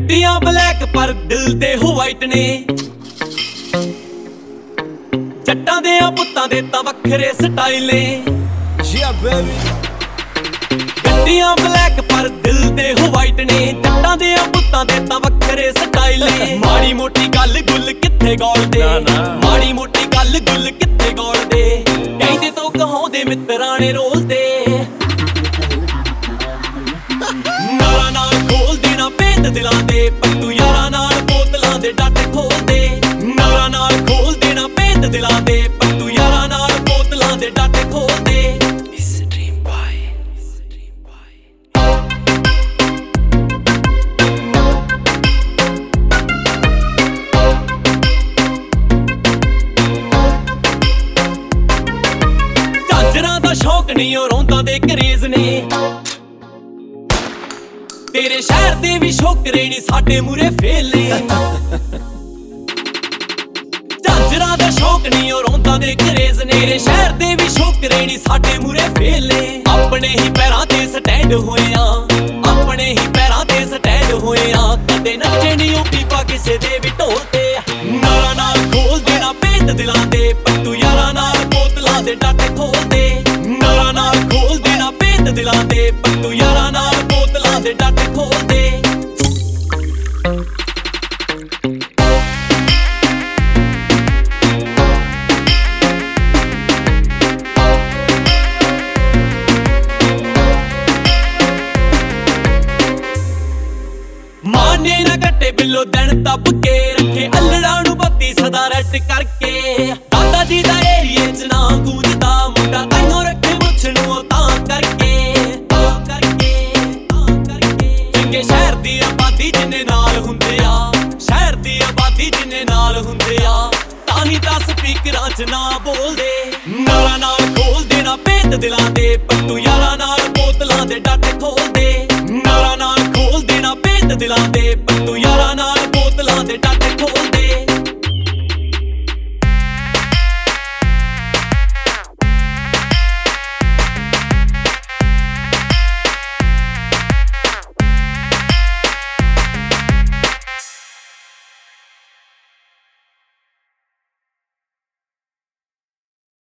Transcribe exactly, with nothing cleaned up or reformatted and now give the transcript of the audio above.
ਗੱਡੀਆਂ ਬਲੈਕ ਪਰ ਦਿਲ ਤੇ ਹੋ ਵਾਈਟ ਨੇ। ਜੱਟਾਂ ਦੇ ਆ ਪੁੱਤਾਂ ਦੇ ਤਾਂ ਵੱਖਰੇ ਸਟਾਈਲ ਨੇ। Yeah baby, ਗੱਡੀਆਂ ਬਲੈਕ ਪਰ ਦਿਲ ਤੇ ਹੋ ਵਾਈਟ ਨੇ। ਜੱਟਾਂ ਦੇ ਆ ਪੁੱਤਾਂ ਦੇ ਤਾਂ ਵੱਖਰੇ ਸਟਾਈਲ ਨੇ। ਮਾੜੀ ਮੋਟੀ ਗੱਲ ਗੁੱਲ ਕਿੱਥੇ ਗੋਲਦੇ, ਮਾੜੀ ਮੋਟੀ ਗੱਲ ਗੁੱਲ ਕਿੱਥੇ ਗੋਲਦੇ। ਕਹਿੰਦੇ ਤੋਂ ਕਹਾਉਂਦੇ ਮਿੱਤਰਾਂ ਨੇ ਰੋਲਦੇ। ਨਾਲਾਂ ਨਾਲ ਖੋਲ ਦੇਣਾ ਭੇਦ ਦਿਲਾਂ ਦੇ, ਪੱਤੂ ਯਾਰਾਂ ਨਾਲ ਬੋਤਲਾਂ ਦੇ ਡੱਟ ਖੋਲਦੇ। ਨਾਲਾਂ ਨਾਲ ਖੋਲ ਦੇਣਾ ਭੇਦ ਦਿਲਾਂ ਦੇ, ਪੱਤੂ ਯਾਰਾਂ ਨਾਲ ਬੋਤਲਾਂ ਦੇ ਡੱਟ ਖੋਲਦੇ। ਝਾਂਜਰਾਂ ਦਾ ਸ਼ੌਕ ਨਹੀਂ ਉਹ ਰੌਂਦਾਂ ਦੇ ਕਰੇਜ਼ ਨੇ। ਤੇਰੇ ਸ਼ਹਿਰ ਦੇ ਵੀ ਸ਼ੋਕਰੇ ਨੀ ਸਾਡੇ ਮੂਰੇ ਫੇਲ ਨੇ। ਝਾਂਜਰਾਂ ਦਾ ਸ਼ੌਕ ਨਹੀਂ ਉਹ ਰੌਂਦਾਂ ਦੇ ਕਰੇਜ਼ ਨੇ। ਤੇਰੇ ਸ਼ਹਿਰ ਦੇ ਵੀ ਸ਼ੋਕਰੇ ਨੀ ਸਾਡੇ ਮੂਰੇ ਫੇਲ ਨੇ। ਆਪਣੇ ਹੀ ਪੈਰਾਂ ਤੇ ਸਟੈਂਡ ਹੋਏ ਆ, ਆਪਣੇ ਹੀ ਪੈਰਾਂ ਤੇ ਸਟੈਂਡ ਹੋਏ ਆ। ਕਦੇ ਨੱਚੇ ਨੀ ਉਹ ਪੀਪਾ ਕਿਸੇ ਦੇ ਵੀ ਢੋਲ ਤੇ। ਨਾਲਾਂ ਨਾਲ ਖੋਲ ਦੇਣਾ ਭੇਦ ਦਿਲਾਂ ਦੇ, ਪੱਤੂ ਯਾਰਾਂ ਨਾਲ ਬੋਤਲਾਂ ਦੇ ਡੱਟ ਖੋਲਦੇ। ਨਾਲਾਂ ਨਾਲ ਖੋਲ ਦੇਣਾ ਭੇਦ ਦਿਲਾਂ ਦੇ, ਪੱਤੂ ਯਾਰਾਂ ਨਾਲ ਬੋਤਲਾਂ ਦੇ ਡੱਟ ਖੋਲਦੇ। ਮਾਨੇ ਨਾ ਕੱਟੇ ਬਿੱਲੋ ਦਿਨ ਦੱਬ ਕੇ, ਰੱਖੇ ਅਲੜਾਂ ਨੂੰ ਬੱਤੀ ਸਦਾ ਰੱਟ ਕਰਕੇ। ਦਾਦਾ ਜੀ ਦਾ ਏਰੀਏ ਚ ਨਾ ਗੂੰਜਦਾ, ਮੁੰਡਾ ਤਾਈਓ ਰੱਖੇ ਮੁੱਛ ਨੂੰ ਉਹ ਤਾਂ ਕਰਕੇ, ਤਾਂ ਕਰਕੇ, ਤਾਂ ਕਰਕੇ। ਚੰਗੇ ਸ਼ਹਿਰ ਦੀ ਆਬਾਦੀ ਜਿੰਨੇ ਨਾਲ ਹੁੰਦੇ ਆ, ਸ਼ਹਿਰ ਦੀ ਆਬਾਦੀ ਜਿੰਨੇ ਨਾਲ ਹੁੰਦੇ ਆ, ਤਾਂ ਹੀ ਤਾਂ ਸਪੀਕਰਾਂ ਚ ਨਾ ਬੋਲਦੇ। ਨਾਲਾਂ ਨਾਲ ਖੋਲ ਦੇਣਾ ਭੇਦ ਦਿਲਾਂ ਦੇ, ਪੱਤੂ ਯਾਰਾਂ ਨਾਲ ਬੋਤਲਾਂ ਦੇ ਡੱਟ ਖੋਲਦੇ। ਨਾਲਾਂ ਨਾਲ ਖੋਲ ਦੇਣਾ ਭੇਦ ਦਿਲਾਂ ਦੇ, ਪੱਤੂ ਯਾਰਾਂ ਨਾਲ ਬੋਤਲਾਂ ਦੇ ਡੱਟ ਖੋਲਦੇ।